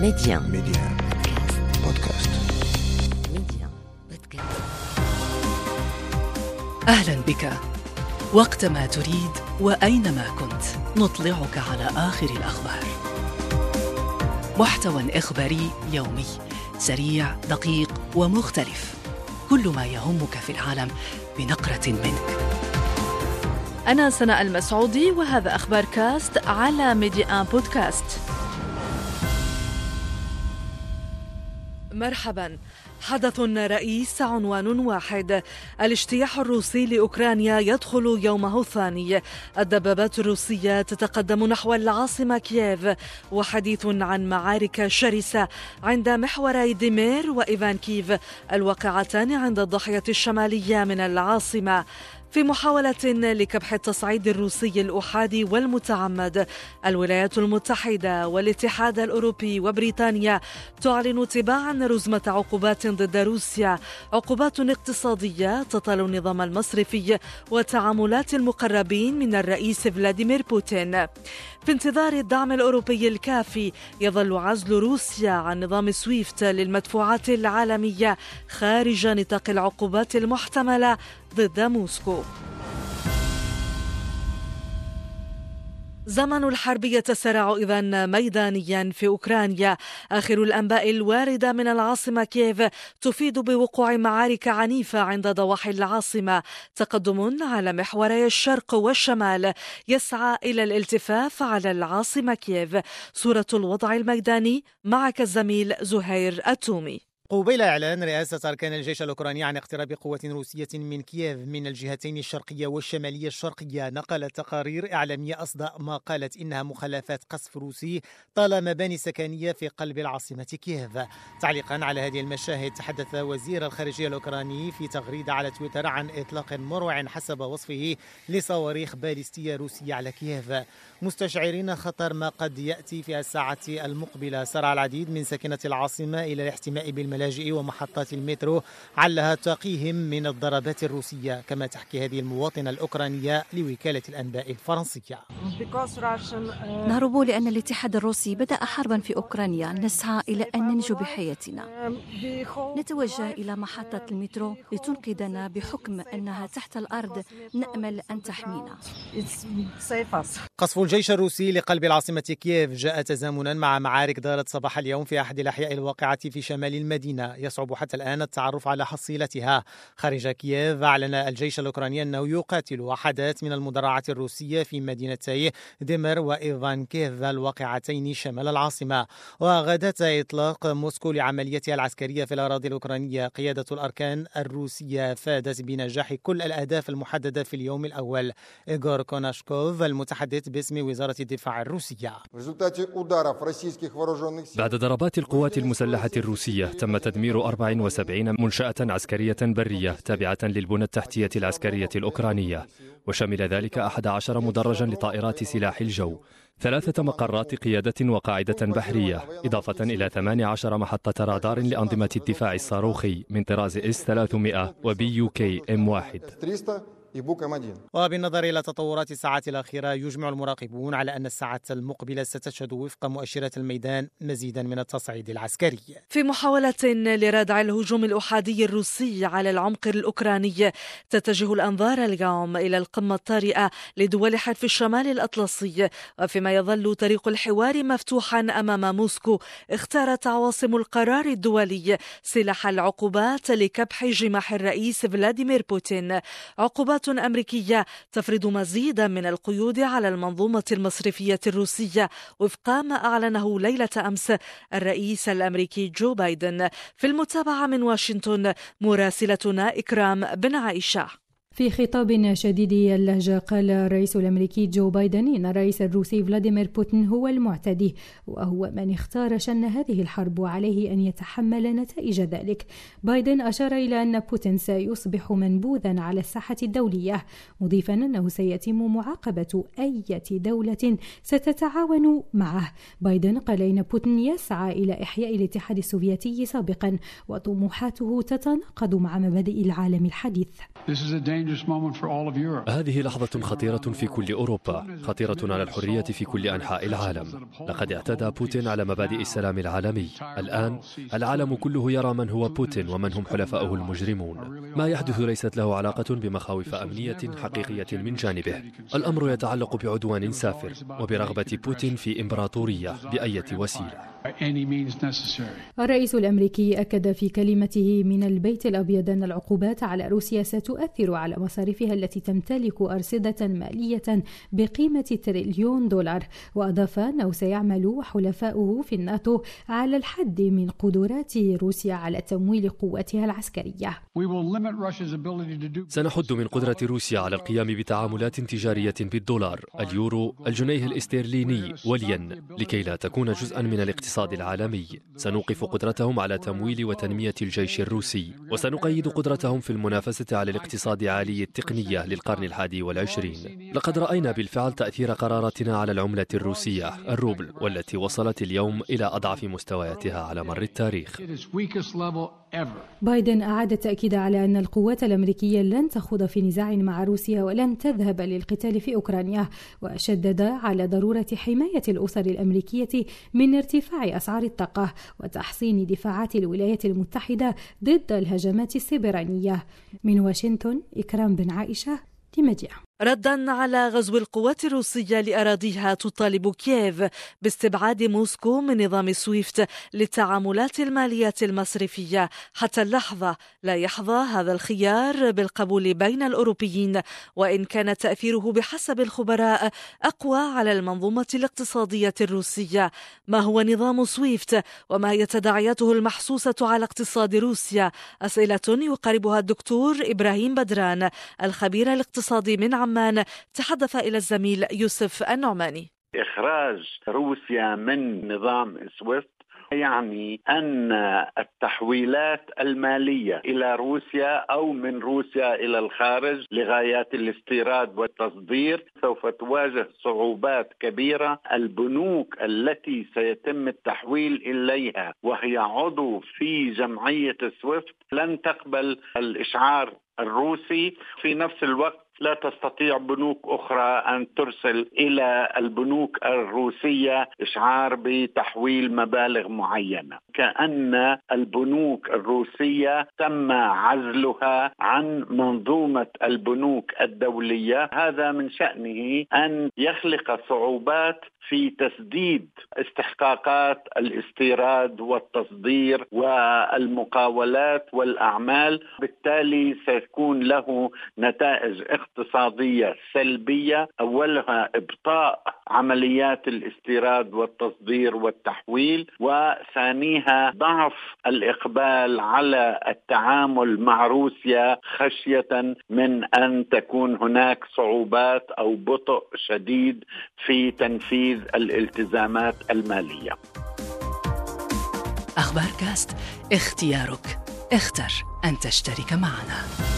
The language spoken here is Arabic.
ميديان بودكاست. أهلا بك. وقتما تريد وأينما كنت نطلعك على آخر الأخبار. محتوى إخباري يومي سريع دقيق ومختلف، كل ما يهمك في العالم بنقرة منك. أنا سناء المسعودي وهذا أخبار كاست على ميديان بودكاست. مرحباً. حدث رئيس عنوان واحد. الاجتياح الروسي لأوكرانيا يدخل يومه الثاني. الدبابات الروسية تتقدم نحو العاصمة كييف، وحديث عن معارك شرسة عند محوري ديمير وإيفانكيف الواقعتان عند الضاحية الشمالية من العاصمة. في محاولة لكبح التصعيد الروسي الأحادي والمتعمد، الولايات المتحدة والاتحاد الأوروبي وبريطانيا تعلن تباعا رزمة عقوبات ضد روسيا، عقوبات اقتصادية تطال النظام المصرفي وتعاملات المقربين من الرئيس فلاديمير بوتين. في انتظار الدعم الأوروبي الكافي، يظل عزل روسيا عن نظام سويفت للمدفوعات العالمية خارج نطاق العقوبات المحتملة ضد موسكو. زمن الحرب يتسارع إذن ميدانيا في أوكرانيا. آخر الأنباء الواردة من العاصمة كييف تفيد بوقوع معارك عنيفة عند ضواحي العاصمة. تقدم على محوري الشرق والشمال يسعى إلى الالتفاف على العاصمة كييف. صورة الوضع الميداني معك الزميل زهير التومي. قبيل إعلان رئاسة أركان الجيش الأوكراني عن اقتراب قوات روسية من كييف من الجهتين الشرقية والشمالية الشرقية، نقلت تقارير إعلامية أصداء ما قالت إنها مخالفات قصف روسي طال مباني سكنية في قلب العاصمة كييف. تعليقا على هذه المشاهد، تحدث وزير الخارجية الأوكراني في تغريدة على تويتر عن إطلاق مروع حسب وصفه لصواريخ باليستية روسية على كييف، مستشعرين خطر ما قد يأتي في الساعة المقبلة. سارع العديد من ساكنة العاصمة إلى الاحتماء بالملاجئ ومحطات المترو علها تقيهم من الضربات الروسية، كما تحكي هذه المواطنة الأوكرانية لوكالة الأنباء الفرنسية. نهرب لأن الاتحاد الروسي بدأ حربا في أوكرانيا، نسعى إلى أن ننجو بحياتنا. نتوجه إلى محطة المترو لتنقذنا بحكم أنها تحت الأرض، نأمل أن تحمينا. قصف الجيش الروسي لقلب العاصمة كييف جاء تزامنا مع معارك دارت صباح اليوم في أحد الأحياء الواقعة في شمال المدينة، يصعب حتى الآن التعرف على حصيلتها. خارج كييف أعلن الجيش الأوكراني أنه يقاتل وحدات من المدرعات الروسية في مدينتي ديمر وإيفانكيف الواقعتين شمال العاصمة. وغدت إطلاق موسكو لعمليتها العسكرية في الأراضي الأوكرانية. قيادة الأركان الروسية فادت بنجاح كل الأهداف المحددة في اليوم الأول. إيغور كوناشكوف المتحدث باسم وزارة الدفاع الروسية: بعد ضربات القوات المسلحة الروسية تم تدمير 74 منشأة عسكرية برية تابعة للبنى التحتية العسكرية الأوكرانية، وشمل ذلك 11 مدرجا لطائرات سلاح الجو، 3 مقرات قيادة وقاعدة بحرية، إضافة إلى 18 محطة رادار لأنظمة الدفاع الصاروخي من طراز S-300 وBUK M1. وبالنظر إلى تطورات الساعات الأخيرة، يجمع المراقبون على أن الساعة المقبلة ستشهد وفق مؤشرات الميدان مزيدا من التصعيد العسكري. في محاولة لردع الهجوم الأحادي الروسي على العمق الأوكراني، تتجه الأنظار اليوم إلى القمة الطارئة لدول حلف الشمال الأطلسي. وفيما يظل طريق الحوار مفتوحا أمام موسكو، اختارت عواصم القرار الدولي سلاح العقوبات لكبح جماح الرئيس فلاديمير بوتين. عقوبات أمريكية تفرض مزيدا من القيود على المنظومة المصرفية الروسية وفق ما أعلنه ليلة أمس الرئيس الأمريكي جو بايدن. في المتابعة من واشنطن مراسلتنا إكرام بن عائشة. في خطاب شديد اللهجة قال الرئيس الأمريكي جو بايدن إن الرئيس الروسي فلاديمير بوتين هو المعتدي، وهو من اختار شن هذه الحرب وعليه أن يتحمل نتائج ذلك. بايدن أشار إلى أن بوتين سيصبح منبوذا على الساحة الدولية، مضيفا أنه سيتم معاقبة أي دولة ستتعاون معه. بايدن قال إن بوتين يسعى إلى إحياء الاتحاد السوفيتي سابقا، وطموحاته تتناقض مع مبادئ العالم الحديث. هذه لحظة خطيرة في كل أوروبا، خطيرة على الحرية في كل أنحاء العالم. لقد اعتدى بوتين على مبادئ السلام العالمي. الآن العالم كله يرى من هو بوتين ومن هم حلفاؤه المجرمون. ما يحدث ليست له علاقة بمخاوف أمنية حقيقية من جانبه. الأمر يتعلق بعدوان سافر وبرغبة بوتين في إمبراطورية بأي وسيلة. الرئيس الأمريكي أكد في كلمته من البيت الأبيض أن العقوبات على روسيا ستؤثر على مصارفها التي تمتلك أرصدة مالية بقيمة $1 تريليون، وأضاف أنه سيعمل حلفاؤه في الناتو على الحد من قدرات روسيا على تمويل قواتها العسكرية. سنحد من قدرة روسيا على القيام بتعاملات تجارية بالدولار، اليورو، الجنيه الاسترليني والين لكي لا تكون جزءا من الاقتصاد العالمي. سنوقف قدرتهم على تمويل وتنمية الجيش الروسي، وسنقيد قدرتهم في المنافسة على الاقتصاد عالي التقنية للقرن 21. لقد رأينا بالفعل تأثير قراراتنا على العملة الروسية الروبل، والتي وصلت اليوم إلى أضعف مستوياتها على مر التاريخ. بايدن أعاد التأكيد على أن القوات الأمريكية لن تخوض في نزاع مع روسيا ولن تذهب للقتال في أوكرانيا، وشدد على ضرورة حماية الأسر الأمريكية من ارتفاع أسعار الطاقة وتحصين دفاعات الولايات المتحدة ضد الهجمات السيبرانية. من واشنطن، إكرام بن عائشة، لمجيء. ردا على غزو القوات الروسية لأراضيها، تطالب كييف باستبعاد موسكو من نظام سويفت للتعاملات المالية المصرفية. حتى اللحظة لا يحظى هذا الخيار بالقبول بين الأوروبيين، وإن كان تأثيره بحسب الخبراء أقوى على المنظومة الاقتصادية الروسية. ما هو نظام سويفت وما هي تداعياته المحسوسة على اقتصاد روسيا؟ أسئلة يقاربها الدكتور إبراهيم بدران الخبير الاقتصادي من عمان، تحدث إلى الزميل يوسف النعماني. إخراج روسيا من نظام سويفت يعني أن التحويلات المالية إلى روسيا أو من روسيا إلى الخارج لغايات الاستيراد والتصدير سوف تواجه صعوبات كبيرة. البنوك التي سيتم التحويل إليها وهي عضو في جمعية سويفت لن تقبل الإشعار الروسي. في نفس الوقت لا تستطيع بنوك أخرى أن ترسل إلى البنوك الروسية إشعار بتحويل مبالغ معينة، كأن البنوك الروسية تم عزلها عن منظومة البنوك الدولية. هذا من شأنه أن يخلق صعوبات في تسديد استحقاقات الاستيراد والتصدير والمقاولات والأعمال، بالتالي سيكون له نتائج اقتصادية سلبية، أولها إبطاء عمليات الاستيراد والتصدير والتحويل، وثانيها ضعف الإقبال على التعامل مع روسيا خشية من أن تكون هناك صعوبات أو بطء شديد في تنفيذ الالتزامات المالية. أخبار كاست، اختيارك، اختر أن تشترك معنا.